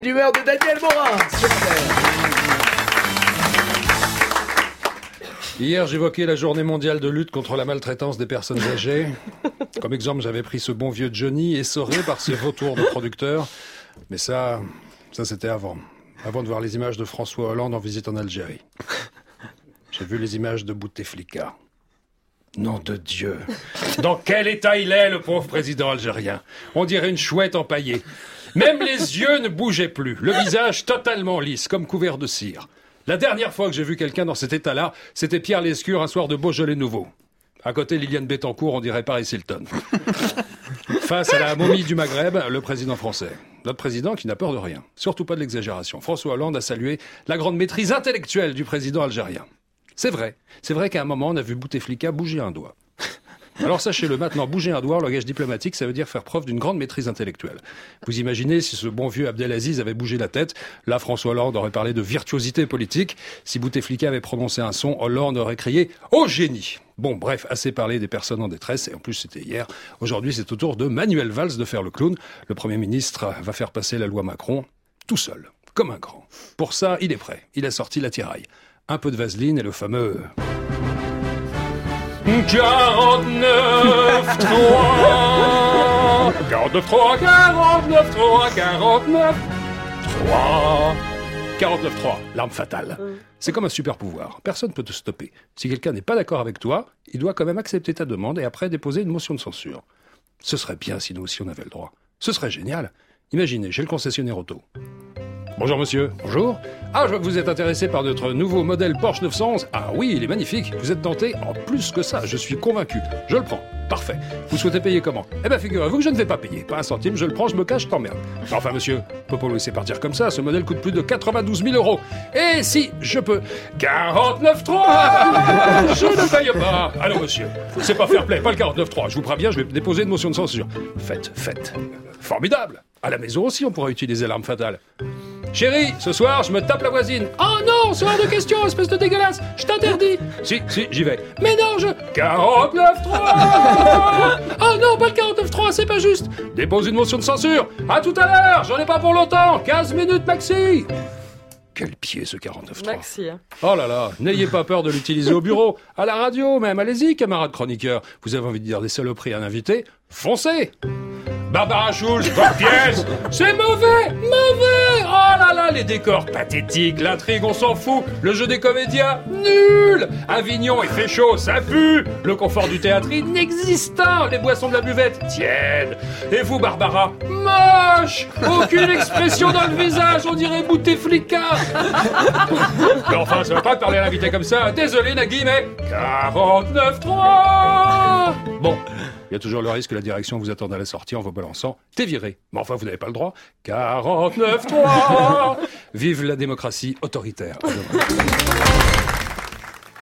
L'humeur de Daniel Morin sur Terre. Hier, j'évoquais la journée mondiale de lutte contre la maltraitance des personnes âgées. Comme exemple, j'avais pris ce bon vieux Johnny, essoré par ses vautours de producteurs. Mais ça c'était avant. Avant de voir les images de François Hollande en visite en Algérie. J'ai vu les images de Bouteflika. Nom de Dieu. Dans quel état il est, le pauvre président algérien? On dirait une chouette empaillée. Même les yeux ne bougeaient plus. Le visage totalement lisse, comme couvert de cire. La dernière fois que j'ai vu quelqu'un dans cet état-là, c'était Pierre Lescure un soir de Beaujolais nouveau. À côté, Liliane Bettencourt, on dirait Paris Hilton. Face à la momie du Maghreb, le président français. Notre président qui n'a peur de rien. Surtout pas de l'exagération. François Hollande a salué la grande maîtrise intellectuelle du président algérien. C'est vrai qu'à un moment, on a vu Bouteflika bouger un doigt. Alors sachez-le maintenant, bouger un doigt en langage diplomatique, ça veut dire faire preuve d'une grande maîtrise intellectuelle. Vous imaginez si ce bon vieux Abdelaziz avait bougé la tête, là François Hollande aurait parlé de virtuosité politique. Si Bouteflika avait prononcé un son, Hollande aurait crié « Au génie !» Bon, bref, assez parlé des personnes en détresse, et en plus c'était hier. Aujourd'hui, c'est au tour de Manuel Valls de faire le clown. Le Premier ministre va faire passer la loi Macron, tout seul, comme un grand. Pour ça, il est prêt. Il a sorti l'attirail. Un peu de vaseline et le fameux... 49-3 49-3 49-3 l'arme fatale. C'est comme un super pouvoir. Personne ne peut te stopper. Si quelqu'un n'est pas d'accord avec toi, il doit quand même accepter ta demande et après déposer une motion de censure. Ce serait bien si nous aussi on avait le droit. Ce serait génial. Imaginez, chez le concessionnaire auto. Bonjour monsieur. Bonjour. Ah, je vois que vous êtes intéressé par notre nouveau modèle Porsche 911. Ah oui, il est magnifique. Vous êtes tenté en plus que ça. Je suis convaincu. Je le prends. Parfait. Vous souhaitez payer comment? Eh ben, figurez-vous que je ne vais pas payer. Pas un centime, je le prends, je me cache, je t'emmerde. Enfin, monsieur, on peut pas le laisser partir comme ça. Ce modèle coûte plus de 92 000 €. Et si, je peux. 49-3 je ne paye pas. Alors, monsieur, c'est pas fair play, pas le 49-3. Je vous préviens, je vais déposer une motion de censure. Faites. Formidable. À la maison aussi, on pourra utiliser l'arme fatale. Chérie, ce soir, je me tape la voisine. Oh non, c'est hors de question, espèce de dégueulasse. Je t'interdis. Si, j'y vais. Mais non, 49-3 Oh non, pas le 49-3, c'est pas juste. Dépose une motion de censure. À tout à l'heure, j'en ai pas pour longtemps. 15 minutes maxi. Quel pied, ce 49-3. Maxi, hein. Oh là là, n'ayez pas peur de l'utiliser au bureau, à la radio même. Allez-y, camarades chroniqueurs. Vous avez envie de dire des saloperies à un invité? Foncez. Barbara Schulz, bonne pièce. C'est mauvais. Oh là là, les décors pathétiques, l'intrigue, on s'en fout. Le jeu des comédiens, nul. Avignon, il fait chaud, ça pue. Le confort du théâtre, inexistant. Les boissons de la buvette, tièdes. Et vous, Barbara, moche. Aucune expression dans le visage, on dirait Bouteflika. Mais enfin, ça va pas parler à l'invité comme ça. Désolé, Nagui, mais 49-3 Bon. Il y a toujours le risque que la direction vous attende à la sortie en vous balançant « T'es viré ». Mais enfin, vous n'avez pas le droit. 49-3 Vive la démocratie autoritaire.